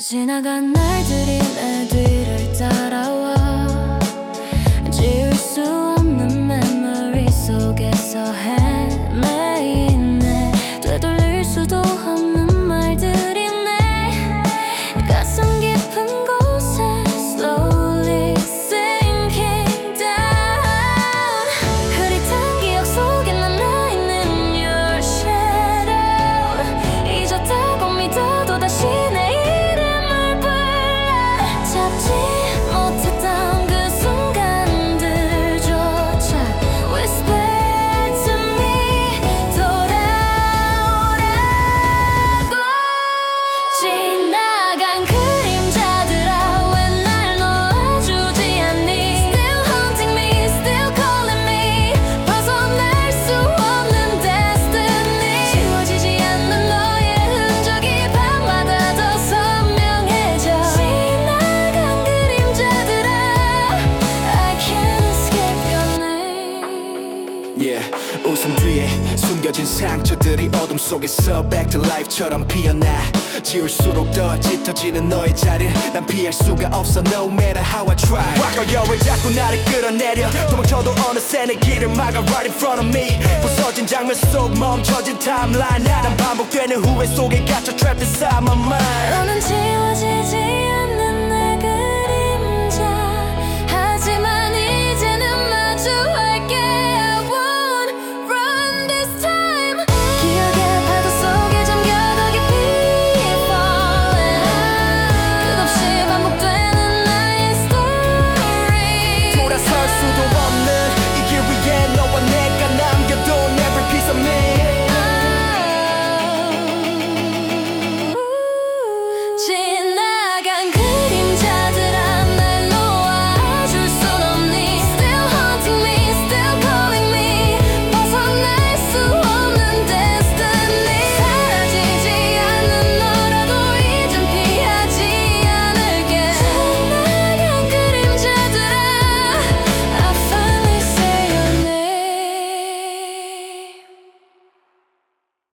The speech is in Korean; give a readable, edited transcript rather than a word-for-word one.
지나간 날들이 내 뒤를 따라와 지울 수 없는 메모리 속에서 헤매이네. 되돌릴 수도 없는 말들이 내 가슴 깊은 곳에 slowly sinking down. 흐릿한 기억 속에 남아있는 your shadow. 잊었다고 믿어도 다시 내 이름을 불러. 잡지 못했던 그 순간들조차 whisper to me. 돌아오라고. 지나간 그림자들아 왜 날 놓아주지 않니. Still haunting me, still calling me. 벗어날 수 없는 destiny. 지워지지 않는 너의 흔적이 밤마다 더 선명해져. 지나간 그림자들아 I can't escape your name. Yeah, 웃음 뒤에 숨겨진 상처들이 어둠 속에서 back to life처럼 피어나. 지울수록 더 짙어지는 너의 자리를 난 피할 수가 없어 no matter how I try. 와까여왜 자꾸 나를 끌어내려. 도망쳐도 어느새 내 길을 막아 right in front of me. 부서진 장면 속 멈춰진 timeline. 난 반복되는 후회 속에 갇혀 trapped inside my mind. 너는 지워지지 않아.